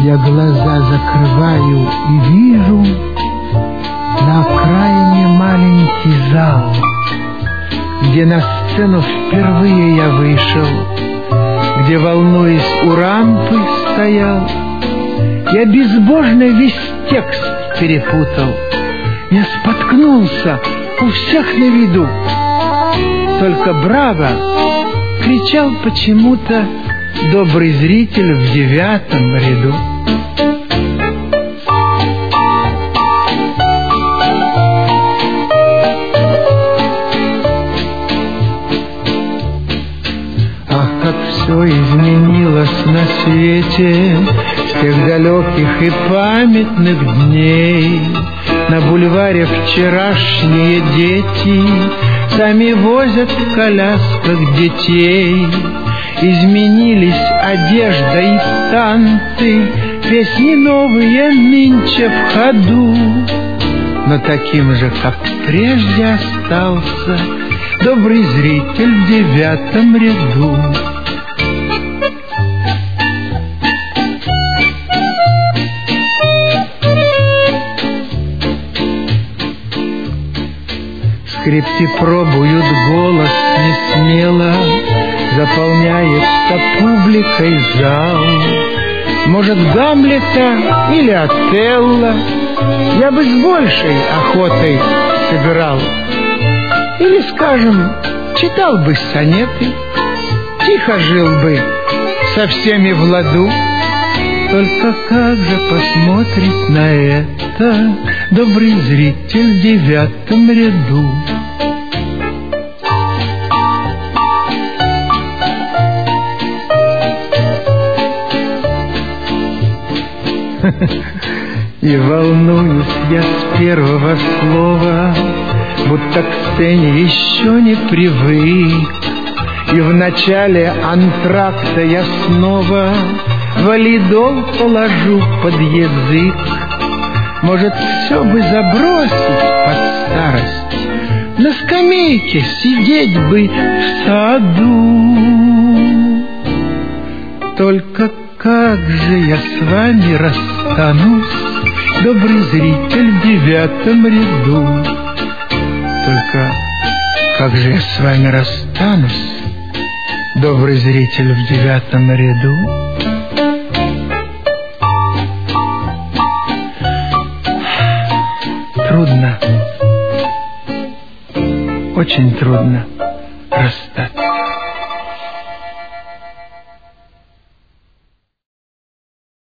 Я глаза закрываю и вижу на окраине маленький зал, где на сцену впервые я вышел, где, волнуясь, у рампы стоял. Я безбожно весь текст перепутал, я споткнулся у всех на виду. Только «Браво!» кричал почему-то добрый зритель в 9-м ряду. Ах, как все изменилось на свете с тех далеких и памятных дней. На бульваре вчерашние дети сами возят в колясках детей. Изменились одежда и танцы, песни новые нынче в ходу. Но таким же, как прежде, остался добрый зритель в 9-м ряду. Скрипки пробуют голос несмело, заполняется публикой зал. Может, Гамлета или Отелло я бы с большей охотой сыграл. Или, скажем, читал бы сонеты, тихо жил бы со всеми в ладу. Только как же посмотрит на это добрый зритель в 9-м ряду? И волнуюсь я с первого слова, будто к сцене еще не привык. И в начале антракта я снова валидол положу под язык. Может, все бы забросить под старость, на скамейке сидеть бы в саду. Только как же я с вами расстанусь, добрый зритель в 9-м ряду? Только как же я с вами расстанусь, добрый зритель в 9-м ряду? Трудно, очень трудно расстаться.